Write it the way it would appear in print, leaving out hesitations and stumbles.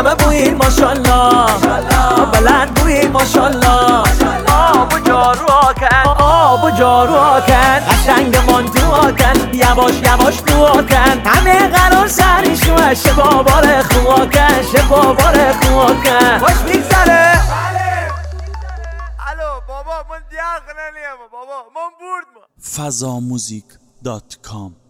همه بوین ماشالله بلند بوین ماشالله آب و جارو آکن آب و جارو آکن قشنگ مانتو آکن یواش یواش تو آکن همه قرار سریشو شبابار خو آکن شبابار خو آکن خوش میگذره الو بابا من دیگه نیم بابا من برد fazamuzik.com